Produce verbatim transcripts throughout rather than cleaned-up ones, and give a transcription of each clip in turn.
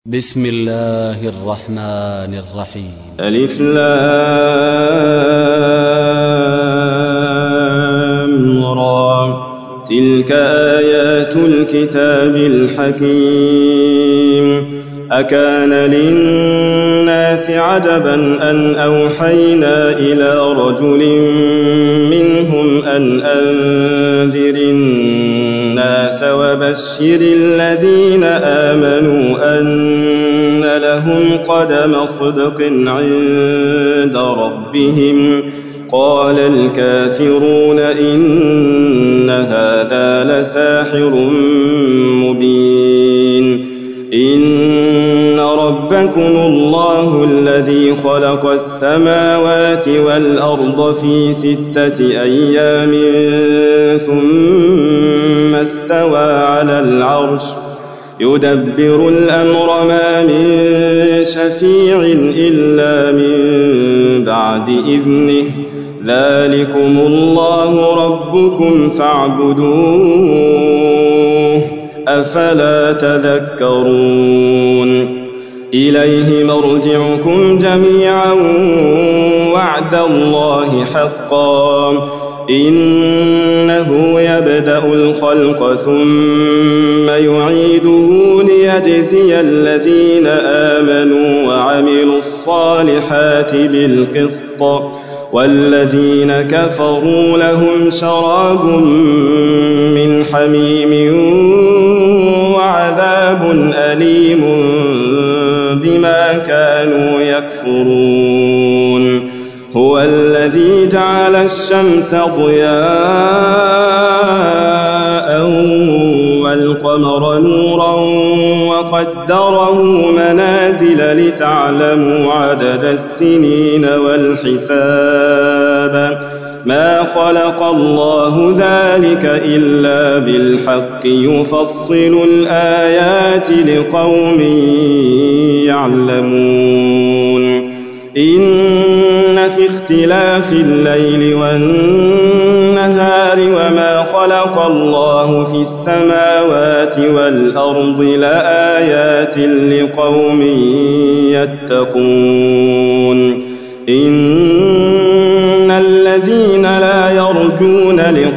بسم الله الرحمن الرحيم. ألف لام را تلك آيات الكتاب الحكيم. أكان للناس عجبا أن أوحينا إلى رجل منهم أن أنذر الناس وبشر الذين آمنوا أن لهم قدم صدق عند ربهم. قال الكافرون إن هذا لساحر مبين. إن ربكم الله الذي خلق السماوات والأرض في ستة أيام ثم استوى على العرش يدبر الأمر ما من شفيع إلا من بعد إذنه. ذلكم الله ربكم فاعبدوه أفلا تذكرون. إليه مرجعكم جميعا وعد الله حقا. إنه يبدأ الخلق ثم يعيده ليجزي الذين آمنوا وعملوا الصالحات بالقسط والذين كفروا لهم شراب من حميم وعذاب أليم بما كانوا يكفرون. هو الذي جعل الشمس ضياء والقمر نورا وقدره منازل لتعلموا عدد السنين والحساب. ما خلق الله ذلك إلا بالحق يفصل الآيات لقوم يعلمون. إن في اختلاف الليل والنهار وما خلق الله في السماوات والأرض لآيات لقوم يتقون. إن الذين لا يرجون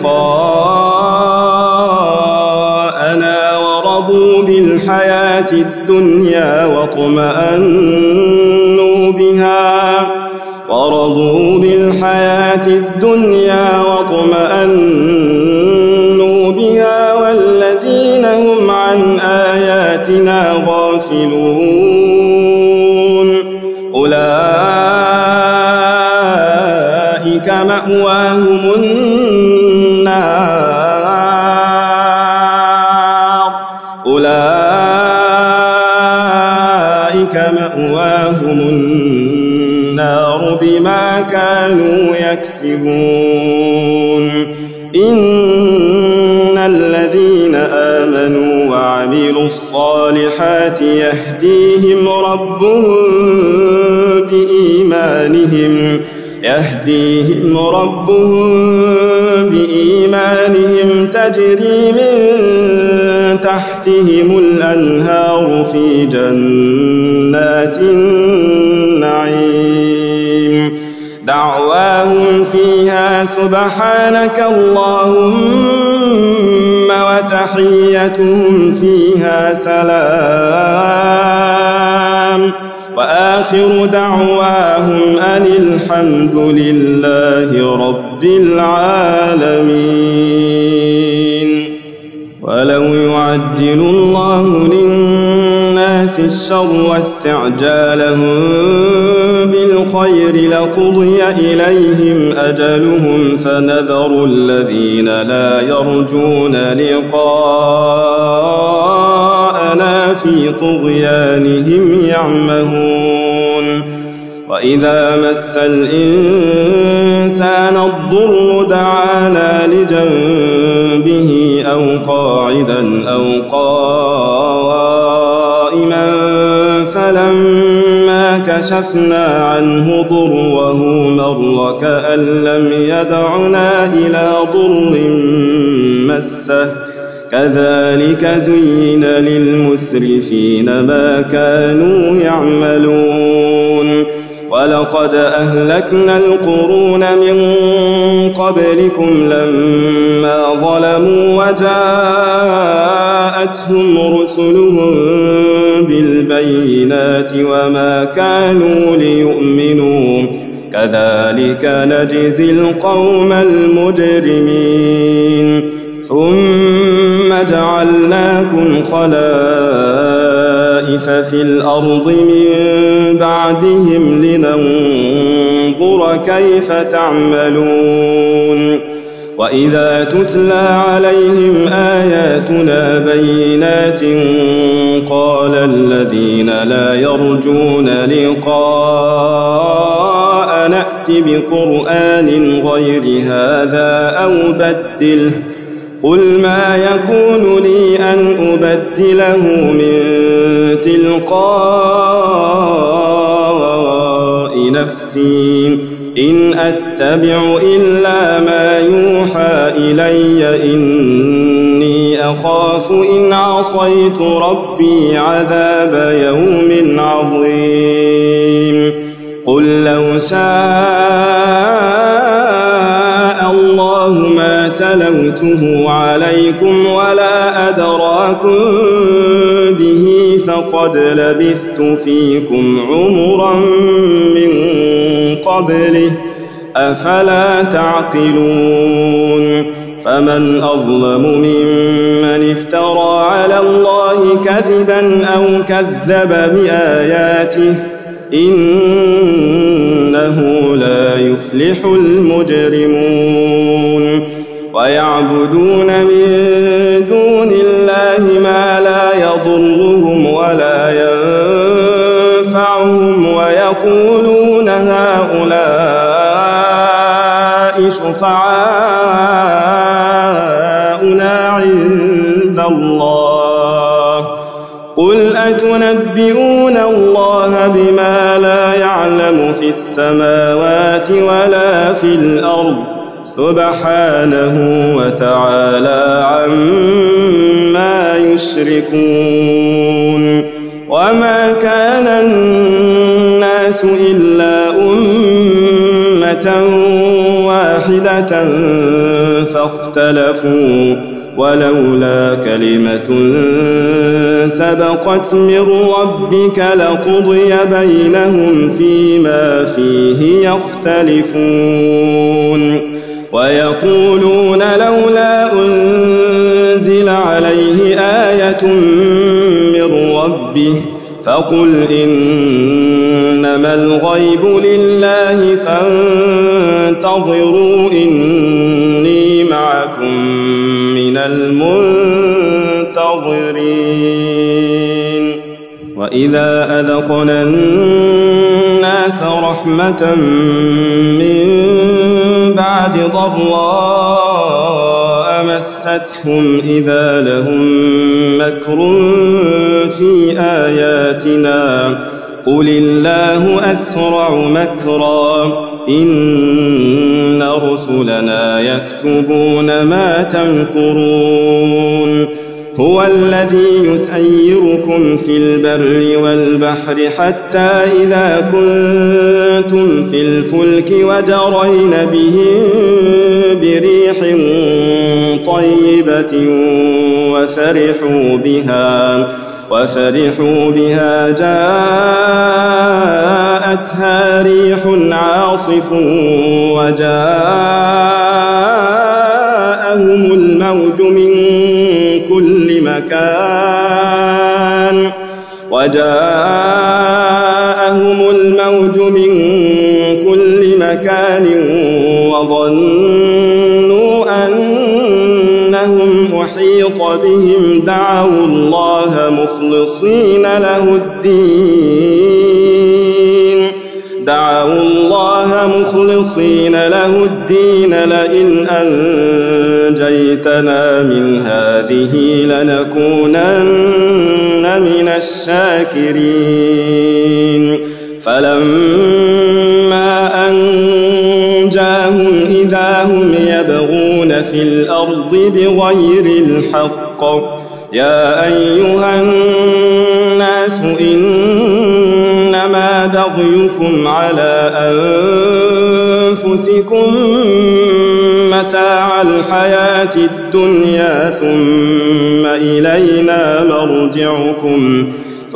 لقاءنا ورضوا بالحياة الدنيا واطمأنوا بها ورضوا بالحياة الدنيا واطمأنوا بها والذين هم عن آياتنا غافلون أولئك مأواهم النار أولئك مأواهم النار بما كانوا يكسبون. إن الذين آمنوا وعملوا الصالحات يهديهم ربهم بإيمانهم يهديهم ربهم بإيمانهم تجري من تحتهم الأنهار في جنات النعيم. دعواهم فيها سبحانك اللهم وتحيتهم فيها سلام وآخر دعواهم أن الحمد لله رب العالمين. ولو يعجل الله للناس الشر واستعجالهم بالخير لقضي إليهم أجلهم فنذر الذين لا يرجون لقاءنا في طغيانهم يعمهون. وإذا مس الإنسان الضر دعانا لجنبه أو قاعدا أو قائما فلما كشفنا عنه ضره مر كأن لم يدعنا إلى ضر مسه كذلك زين للمسرفين ما كانوا يعملون ولقد أهلكنا القرون من قبلكم لما ظلموا وجاءتهم رسلهم بالبينات وما كانوا ليؤمنوا كذلك نجزي القوم المجرمين ثم جعلناكم خلائف في الأرض من بعدهم لننظر كيف تعملون وإذا تتلى عليهم آياتنا بينات قال الذين لا يرجون لقاء نأت بقرآن غير هذا أو بدله قل ما يكون لي أن أبدله من تلقاء نفسي إن أتبع إلا ما يوحى إلي إني أخاف إن عصيت ربي عذاب يوم عظيم قل لو شاء الله ما تلوته عليكم ولا أدراكم به فقد لبثت فيكم عمرا من قبله أفلا تعقلون فمن أظلم ممن افترى على الله كذبا أو كذب بآياته إنه لا يفلح المجرمون ويعبدون من دون الله ما لا يضرهم ولا ينفعهم ويقولون هؤلاء شفعاؤنا عند الله قل أتنبئون الله بما لا يعلم في السماوات ولا في الأرض سبحانه وتعالى عما يشركون وما كان الناس إلا أمة واحدة فاختلفوا ولولا كلمة سبقت من ربك لقضي بينهم فيما فيه يختلفون ويقولون لولا أنزل عليه آية من ربه فقل إنما الغيب لله فانتظروا إني معكم من المنتظرين وإذا أذقنا الناس رحمة من بعد ضراء مستهم إذا لهم مكر في آياتنا قل الله أسرع مكرا إن رسلنا يكتبون ما تمكرون هو الذي يسيركم في البر والبحر حتى إذا كنتم في الفلك وجرين بهم بريح طيبة وفرحوا بها وفرحوا بها جاءتها ريح عاصف وجاءهم الموج من كل مكان وجاءهم الموج من كل مكان وظنوا أنهم أحيط بهم دعوا الله مخلصين له الدين دعوا الله مخلصين له الدين لئن أنجيتنا من هذه لنكونن من الشاكرين فلما أنجاهم إذا هم يبغون في الأرض بغير الحق يا أيها الناس إنما بغيكم على أنفسكم متاع الحياة الدنيا ثم إلينا مرجعكم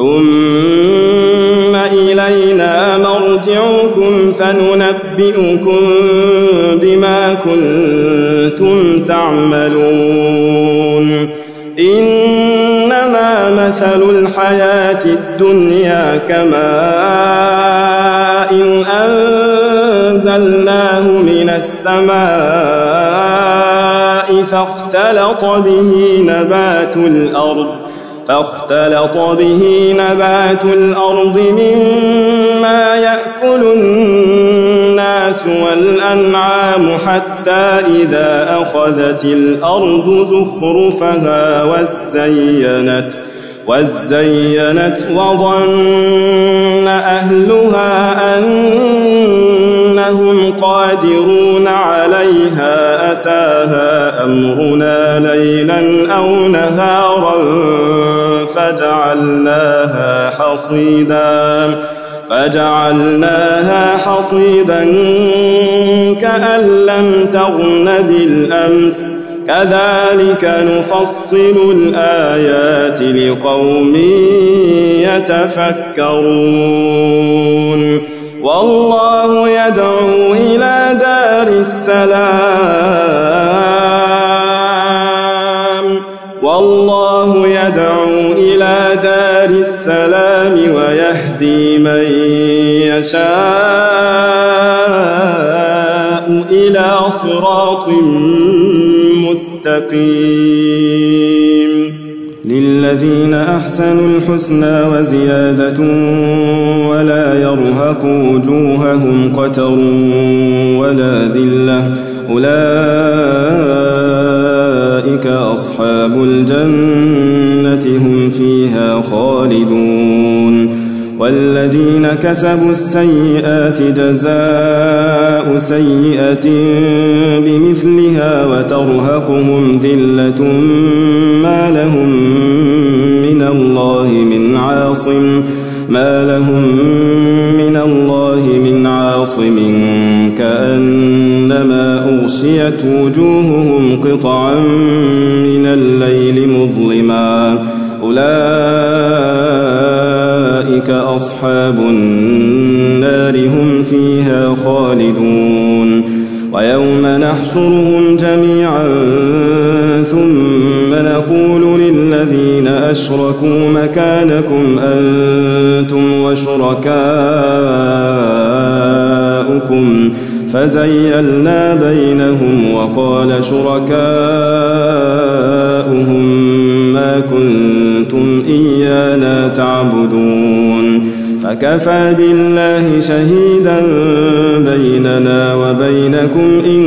ثم إلينا مرجعكم فننبئكم بما كنتم تعملون إنما مثل الحياة الدنيا كماء إن أنزلناه من السماء فاختلط به نبات الأرض فاختلط به نبات الأرض مما يأكل الناس والأنعام حتى إذا أخذت الأرض زخرفها وزينت وزينت وظن أهلها أنهم قادرون عليها أتاها أمرنا ليلا أو نهارا فجعلناها حصيدا فجعلناها حصيدا كأن لم تغن بالأمس كذلك نفصل الآيات لقوم يتفكرون والله يدعو إلى دار السلام والله يدعو إلى دار السلام ويهدي من يشاء إلى صراط مستقيم للذين أحسنوا الحسنى وزيادة ولا يرهق وجوههم قتر ولا ذلة أولئك أصحاب الجنة هم فيها خالدون والذين كسبوا السيئات جزاء سيئة بمثلها وترهقهم ذلة ما لهم من الله من عاصم ما لهم من الله من عاصم كأنما أغشيت وجوههم قطعا من الليل مظلما أولئك أصحاب النار هم فيها خالدون ويوم نحشرهم جميعا ثم نقول للذين أشركوا مكانكم أنتم وشركاؤكم فزيلنا بينهم وقال شركاؤهم ما كنتم إيانا تعبدون فكفى بالله شهيدا بيننا وبينكم إن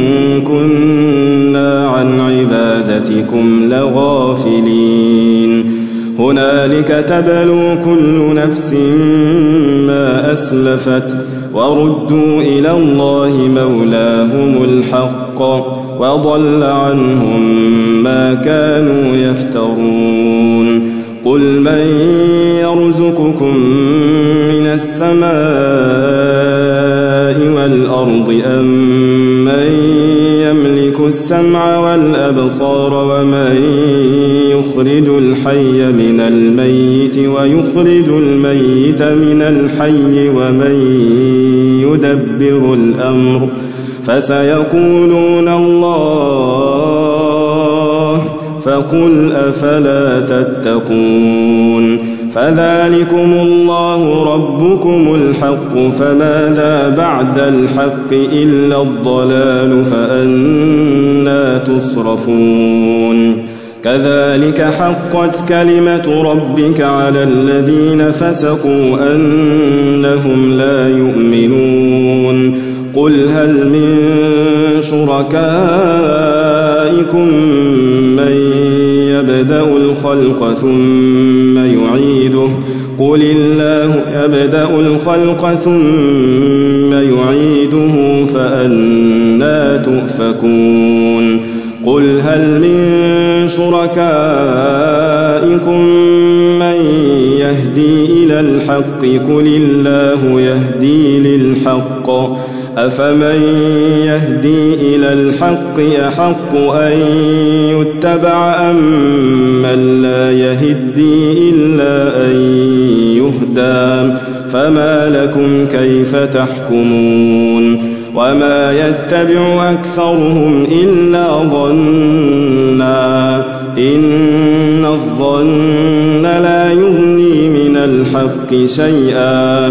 كنا عن عبادتكم لغافلين هنالك تبلو كل نفس ما أسلفت وردوا إلى الله مولاهم الحق وضل عنهم ما كانوا يفترون قل من يرزقكم من السماء والأرض أم من يملك السمع والأبصار ومن يخرج الحي من الميت ويخرج الميت من الحي ومن يدبر الأمر فسيقولون الله فقل أفلا تتقون فذلكم الله ربكم الحق فماذا بعد الحق إلا الضلال فأنى تصرفون كذلك حقت كلمة ربك على الذين فسقوا أنهم لا يؤمنون قل هل من شركائكم من يبدأ الخلق ثم يعيده قل الله يبدأ الخلق ثم يعيده فأنى تؤفكون قل هل من شركائكم من يهدي إلى الحق قل الله يهدي للحق أفمن يهدي إلى الحق أحق أن يتبع أم من لا يهدي إلا أن يهدى فما لكم كيف تحكمون وما يتبع أكثرهم إلا ظنا إن الظن لا يغني من الحق شيئا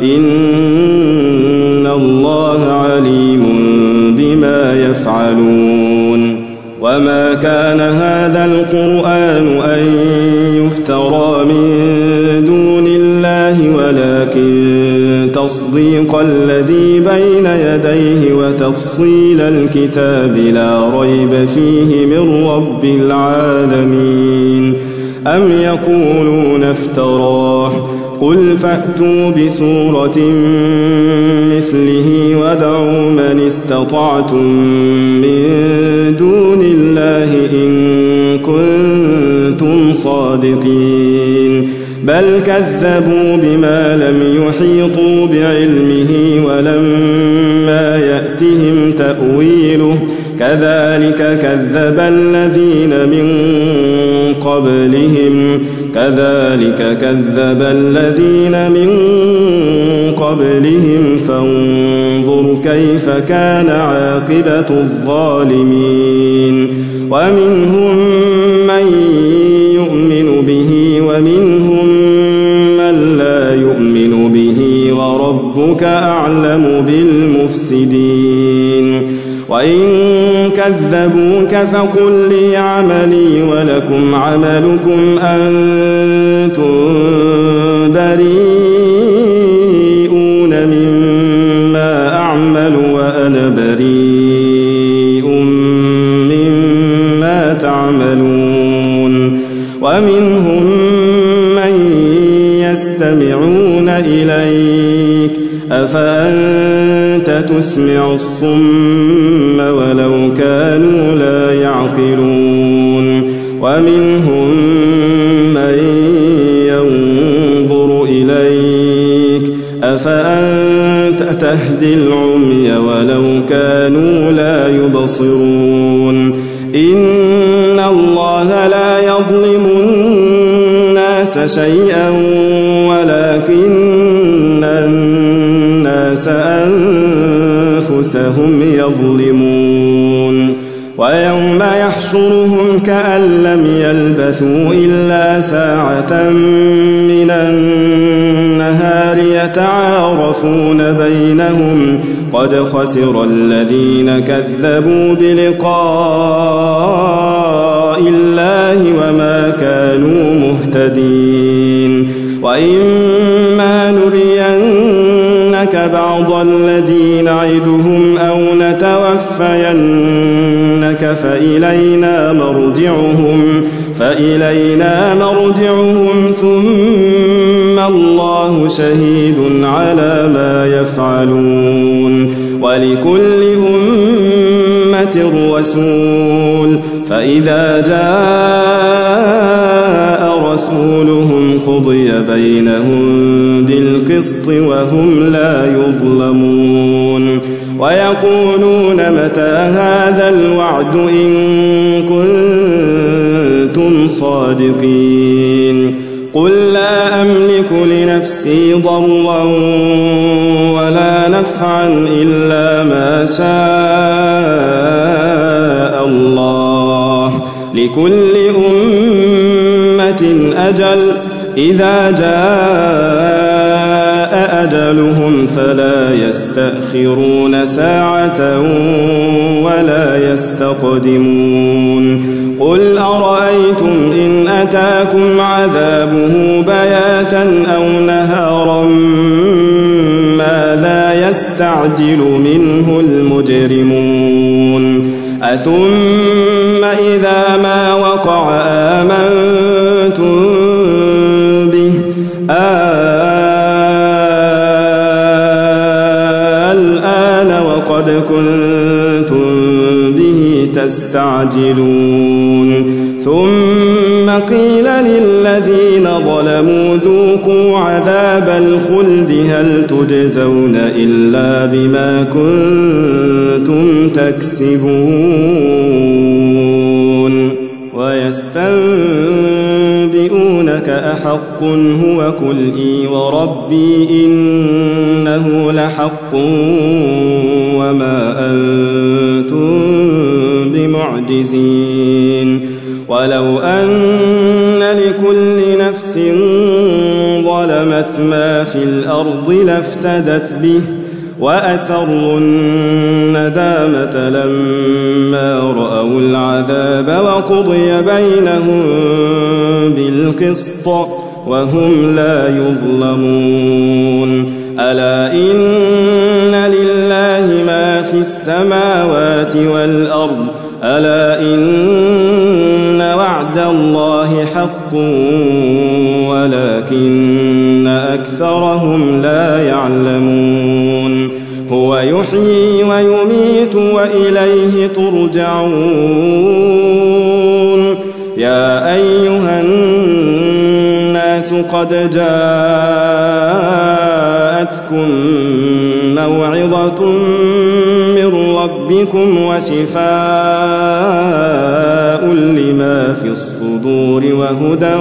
إن الله عليم بما يفعلون وما كان هذا القرآن أن يفترى من دون الله ولكن تصديق الذي بين يديه وتفصيل الكتاب لا ريب فيه من رب العالمين أم يقولون افتراه قل فأتوا بسورة مثله وادعوا من استطعتم من دون الله إن كنتم صادقين بل كذبوا بما لم يحيطوا بعلمه ولما يأتهم تأويله كذلك كذب الذين من قبلهم كذلك كذب الذين من قبلهم فانظر كيف كان عاقبة الظالمين ومنهم من يؤمن به ومنهم من لا يؤمن به وربك أعلم بالمفسدين وإن كذبوك فقل لي عملي ولكم عملكم أنتم بريئون مما أعمل وأنا بريء مما تعملون ومنهم من يستمعون إليك أفأنت تسمع الصم ولو كانوا لا يعقلون ومنهم من ينظر إليك أفأنت تهدي العمي ولو كانوا لا يبصرون إن الله لا يظلم الناس شيئا ولكن الناس أنفسهم يظلمون ويوم يحشرهم كأن لم يلبثوا إلا ساعة من النهار يتعارفون بينهم قد خسر الذين كذبوا بلقاء الله وما كانوا مهتدين وإما نرينك بعض الذي نعدهم أو نتوفينك فإلينا مرجعهم فإلينا مرجعهم ثم الله شهيد على ما يفعلون ولكل أمة رسول فإذا جاء رسولهم قضي بينهم بالقسط وهم لا يظلمون ويقولون متى هذا الوعد إن كنتم صادقين قل لا أملك لنفسي ضرا ولا نفعا إلا ما شاء الله لكل أمة أجل إذا جاء أجلهم فلا يستأخرون ساعة ولا يستقدمون قل أرأيتم إن أتاكم عذابه بياتا أو نهارا ماذا يستعجل منه المجرمون أثم إذا ما وقع آمنتم به الآن وقد كنتم به تستعجلون ثم قيل للذين ظلموا ذوقوا عذاب الخلد هل تجزون إلا بما كنتم تكسبون ويستنبئونك أحق هو قل إي وربي إنه لحق وما أنتم بمعجزين ولو أن لكل نفس ظلمت ما في الأرض لافتدت به وأسروا الندامة لما رأوا العذاب وقضي بينهم بالقسط وهم لا يظلمون ألا إن لله ما في السماوات والأرض ألا إن وعد الله حق ولكن أكثرهم لا يعلمون هو يحيي ويميت وإليه ترجعون يا أيها الناس قد جاءتكم موعظة من ربكم وشفاء لما في الصدور وهدى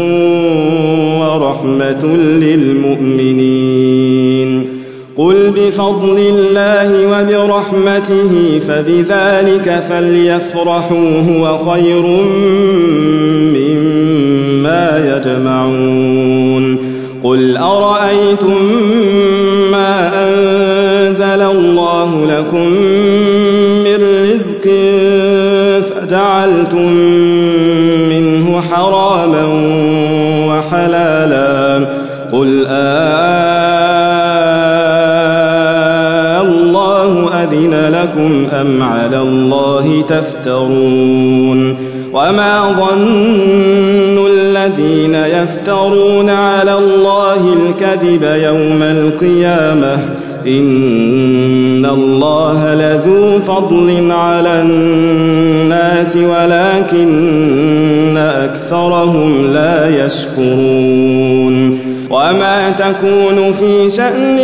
ورحمة للمؤمنين قل بفضل الله وبرحمته فبذلك فليفرحوا هو خير مما يجمعون قل أرأيتم ما أنزل الله لكم من رزق فجعلتم منه حراما وحلالا قل آه الله أذن لكم أم على الله تفترون وما ظن الذين يفترون على الله الكذب يوم القيامة إن الله لذو فضل على الناس ولكن أكثرهم لا يشكرون وما تكون في شأن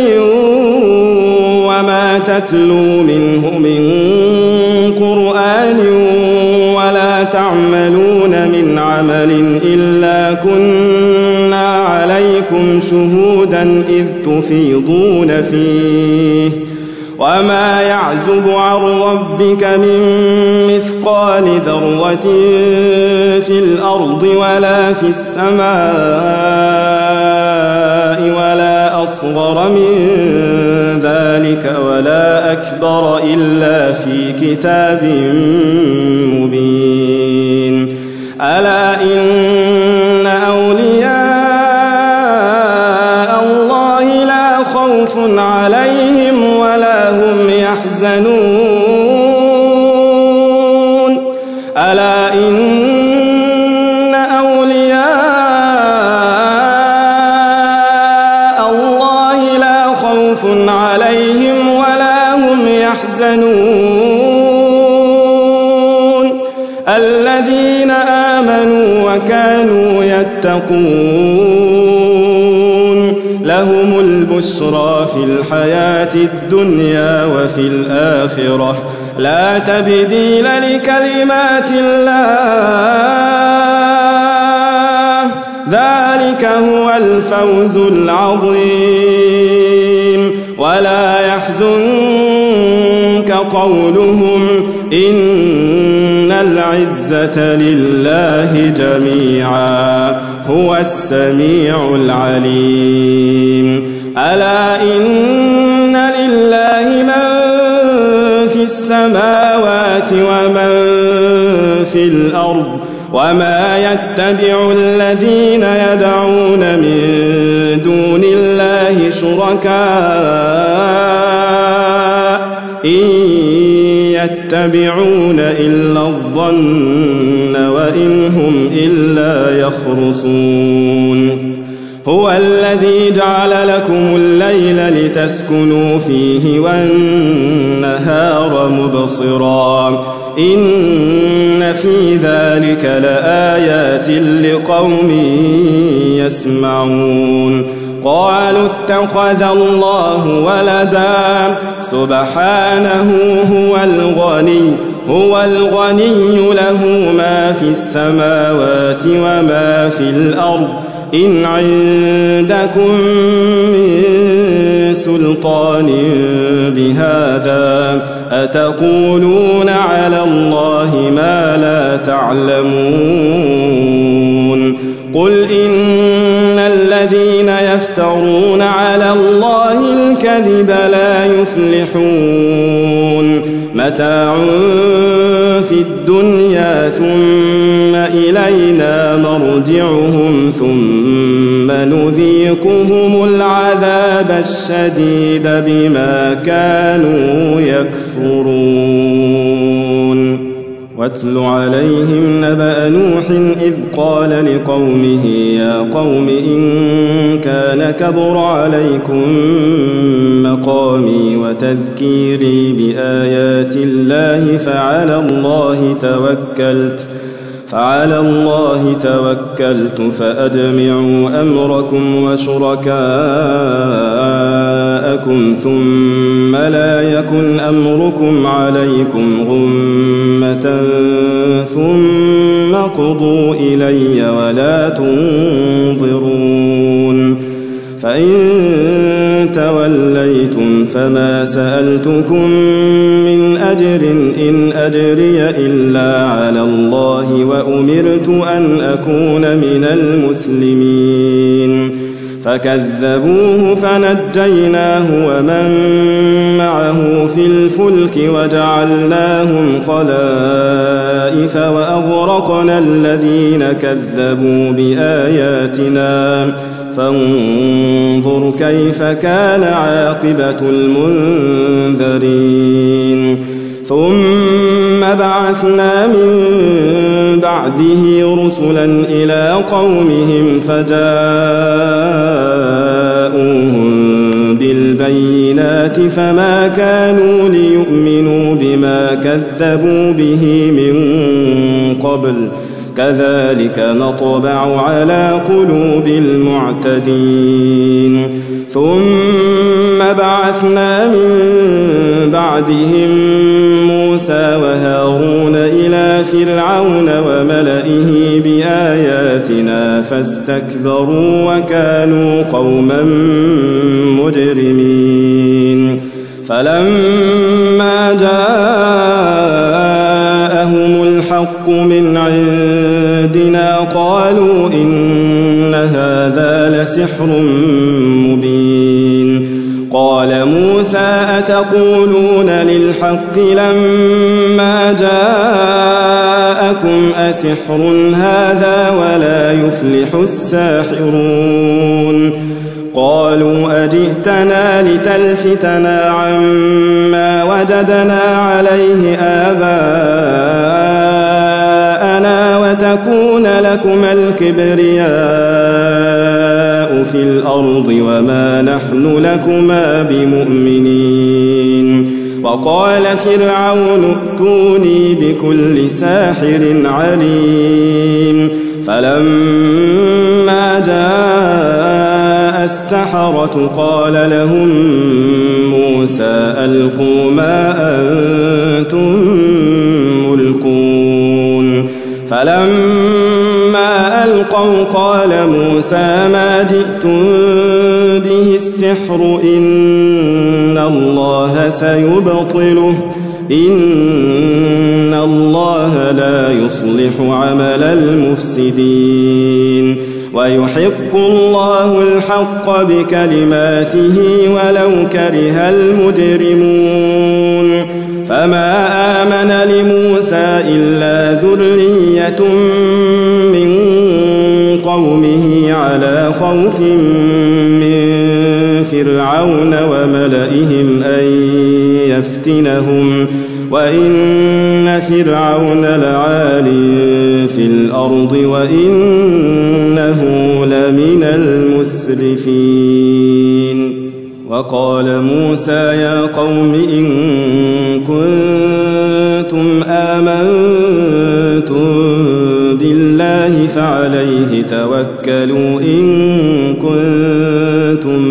وما تتلو منه من قرآن ولا تعملون من عمل إلا كنا عليكم شهودا إذ تفيضون فيه وما يعزب عن ربك من مثقال ذرة في الأرض ولا في السماء ولا أصغر من ذلك ولا أكبر إلا في كتاب مبين ألا إن أولياء الله لا خوف عليهم ولا هم يحزنون ألا إن أولياء الله لا خوف عليهم ولا هم يحزنون الذين آمنوا وكانوا يتقون لهم البشرى في الحياة الدنيا وفي الآخرة لا تبديل لكلمات الله ذلك هو الفوز العظيم ولا يحزنك قولهم إن العزة لله جميعا هو السميع العليم ألا إن لله من في السماوات ومن في الأرض وما يتبع الذين يدعون من دون الله شركاء إن يتبعون إلا الظن وإن هم إلا يخرصون هو الذي جعل لكم الليل لتسكنوا فيه والنهار مبصرا إن في ذلك لآيات لقوم يسمعون قالوا اتخذ الله ولدا سبحانه هو الغني هو الغني له ما في السماوات وما في الأرض إن عندكم من سلطان بهذا أتقولون على الله ما لا تعلمون قل إن الذين يفترون على الله الكذب لا يفلحون متاع في الدنيا ثم إلينا مرجعهم ثم نذيقهم العذاب الشديد بما كانوا يكفرون واتل عليهم نبأ نوح إذ قال لقومه يا قوم إن كان كبر عليكم مقامي وتذكيري بآيات الله فعلى الله توكلت فعلى الله توكلت فأجمعوا أمركم وشركاءكم ثم لا يكن أمركم عليكم غمة ثم قضوا إلي ولا تنظرون فإن توليتم فما سألتكم من أجر إن أجري إلا على الله وأمرت أن أكون من المسلمين فكذبوه فنجيناه ومن معه في الفلك وجعلناهم خلائف وأغرقنا الذين كذبوا بآياتنا فانظر كيف كان عاقبة المنذرين ثم بعثنا من بعده رسلا إلى قومهم فجاءوهم بالبينات فما كانوا ليؤمنوا بما كذبوا به من قبل كذلك نطبع على قلوب المعتدين ثم بعثنا من بعدهم موسى وهارون إلى فرعون وملئه بآياتنا فاستكبروا وكانوا قوما مجرمين فلما جاءهم الحق من عندنا قالوا إن هذا لسحر مبين قال موسى أتقولون للحق لما جاءكم أسحر هذا ولا يفلح الساحرون قالوا أجئتنا لتلفتنا عما وجدنا عليه آباءنا وتكون لكما الكبرياء في الأرض وما نحن لكما بمؤمنين وقال فرعون ائتوني بكل ساحر عليم فلما جاء السحرة قال لهم موسى ألقوا ما أنتم ملقون فلما ألقوا قال موسى ما جئتم به السحر إن الله سيبطله إن الله لا يصلح عمل المفسدين ويحق الله الحق بكلماته ولو كره المجرمون فما آمن لموسى إلا ذرية من قومه على خوف من فرعون وملئهم أن يفتنهم وإن فرعون لعال في الأرض وإنه لمن المسرفين وقال موسى يا قوم إن كنتم آمنتم الله فعليه توكلوا إن كنتم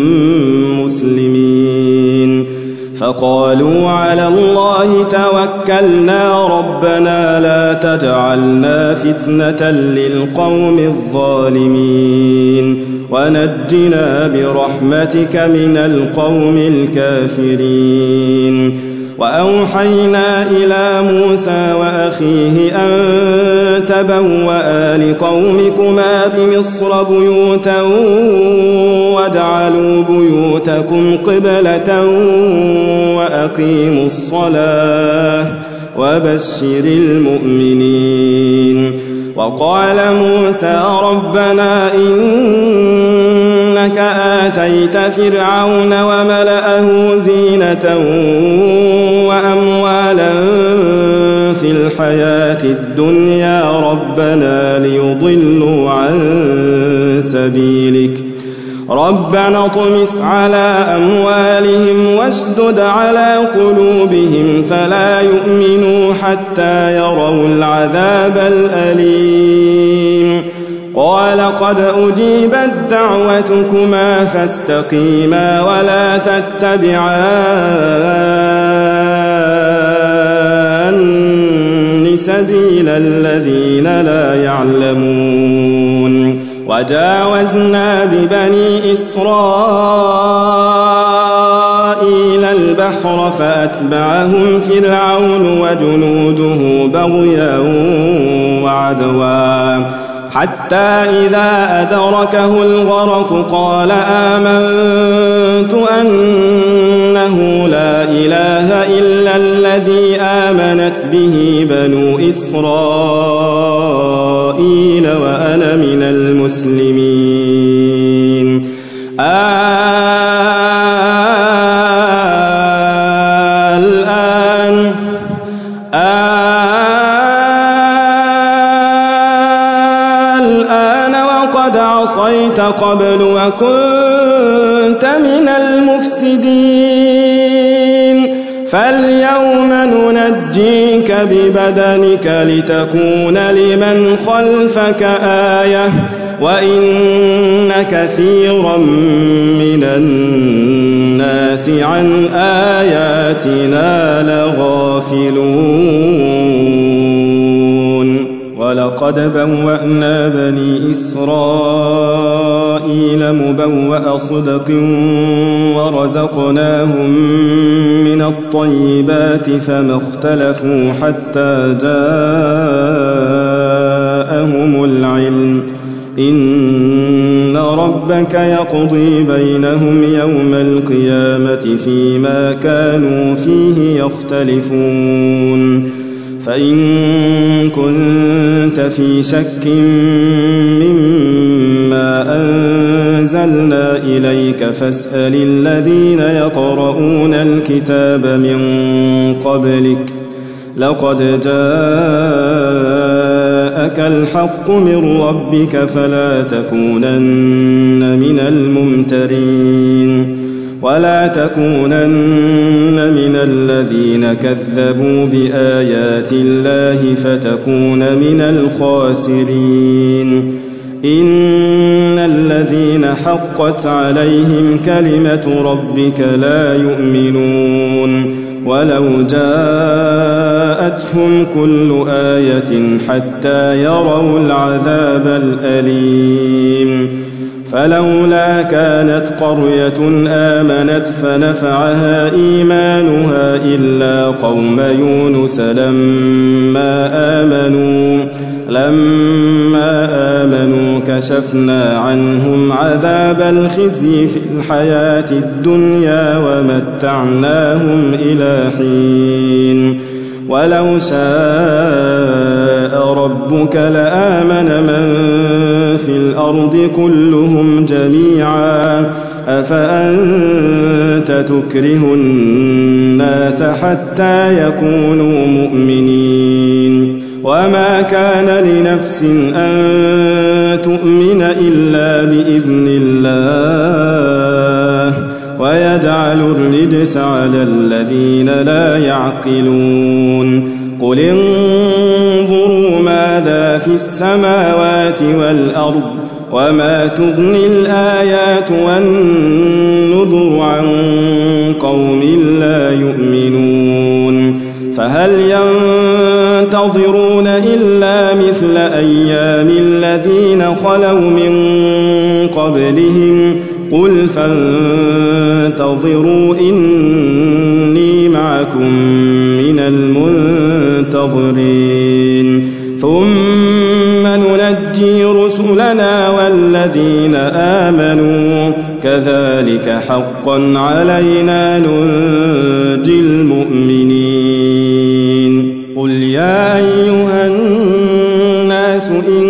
مسلمين فقالوا على الله توكلنا ربنا لا تجعلنا فتنة للقوم الظالمين ونجنا برحمتك من القوم الكافرين وأوحينا إلى موسى وأخيه أن تبوأ لقومكما بمصر بيوتا واجعلوا بيوتكم قبلة وأقيموا الصلاة وبشر المؤمنين وقال موسى ربنا إنك آتيت فرعون وملأه زينة وأموالا في الحياة الدنيا ربنا ليضلوا عن سبيلك ربنا اطمس على أموالهم واشدد على قلوبهم فلا يؤمنوا حتى يروا العذاب الأليم قال قد أجيبت دعوتكما فاستقيما ولا تتبعان سبيل الذين لا يعلمون وجاوزنا ببني إسرائيل البحر فأتبعهم فرعون وجنوده بغيا وعدوا حتى إذا أدركه الغرق قال آمنت أنه لا إله إلا الذي آمنت به بنو إسرائيل وأنا من المسلمين الآن الآن وقد عصيت قبل وكنت من المفسدين فاليوم ننجيك ببدنك لتكون لمن خلفك آية وإن كثيرا من الناس عن آياتنا لغافلون ولقد بوأنا بني إسرائيل مبوأ صدق ورزقناهم من الطيبات فما اختلفوا حتى جاءهم العلم إن ربك يقضي بينهم يوم القيامة فيما كانوا فيه يختلفون فإن كنت في شك مما أنزلنا إليك فاسأل الذين يقرؤون الكتاب من قبلك لقد جاءك الحق من ربك فلا تكونن من الممترين ولا تكونن من الذين كذبوا بآيات الله فتكون من الخاسرين إن الذين حقت عليهم كلمة ربك لا يؤمنون ولو جاءتهم كل آية حتى يروا العذاب الأليم فلولا كانت قرية آمنت فنفعها إيمانها إلا قوم يونس لما آمنوا لما آمنوا كشفنا عنهم عذاب الخزي في الحياة الدنيا ومتعناهم إلى حين ولو شاء ربك لآمن من في الأرض كلهم جميعا أفأنت تكره الناس حتى يكونوا مؤمنين وما كان لنفس أن تؤمن إلا بإذن الله ويجعل الرجس على الذين لا يعقلون قل انظروا ماذا ما في السماوات والأرض وما تغني الآيات والنذر عن قوم لا يؤمنون فهل ينتظرون إلا مثل أيام الذين خلوا من قبلهم قل فانتظروا إني معكم من المنتظرين ثم ننجي رسلنا والذين آمنوا كذلك حقا علينا ننجي المؤمنين قل يا أيها الناس إن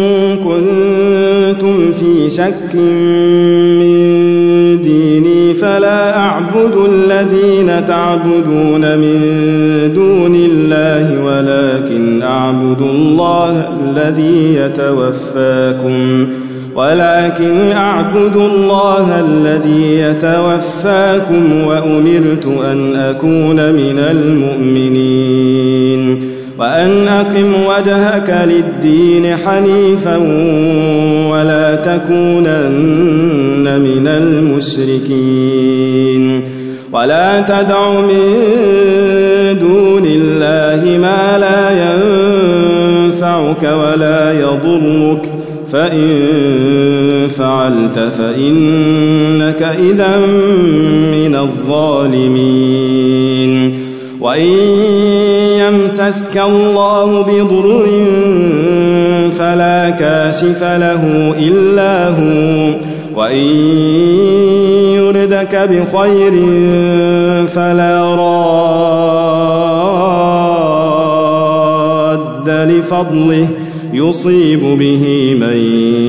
كنتم في شك من ديني فلا أعبد الذين تعبدون من دون الله ولكن أعبد الله الذي يتوفاكم ولكن أعبد الله الذي يتوفاكم وأمرت أن أكون من المؤمنين وأن أقم وجهك للدين حنيفا ولا تكونن من المشركين ولا تدع من دون الله ما لا ينفعك ولا يضرك فإن فعلت فإنك إذا من الظالمين وإن يمسسك الله بضر فلا كاشف له إلا هو وإن يردك بخير فلا راد لفضله يصيب به من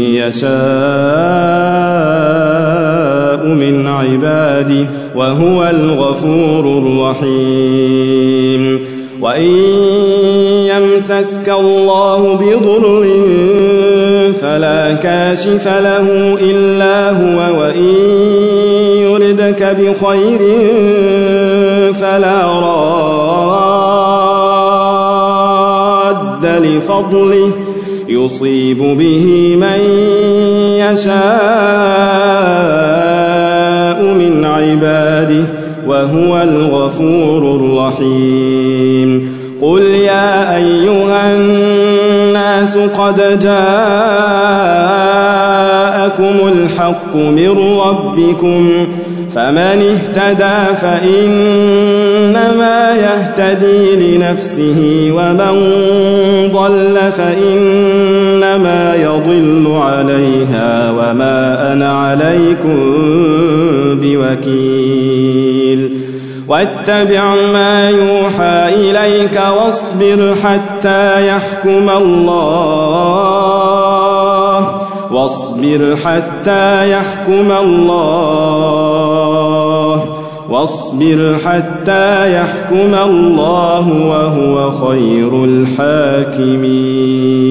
يشاء من عباده وهو الغفور الرحيم وإن يمسسك الله بضر فلا كاشف له إلا هو وإن يردك بخير فلا راد لفضله يصيب به من يشاء من عباده وهو الغفور الرحيم قل يا أيها الناس قد جاءكم الحق من ربكم فمن اهتدى فإنما يهتدي لنفسه ومن ضل فإنما يضل عليها وما أنا عليكم بوكيل واتبع ما يوحى إليك واصبر حتى يحكم الله واصبر حتى يحكم الله واصبر حتى يحكم الله وهو خير الحاكمين.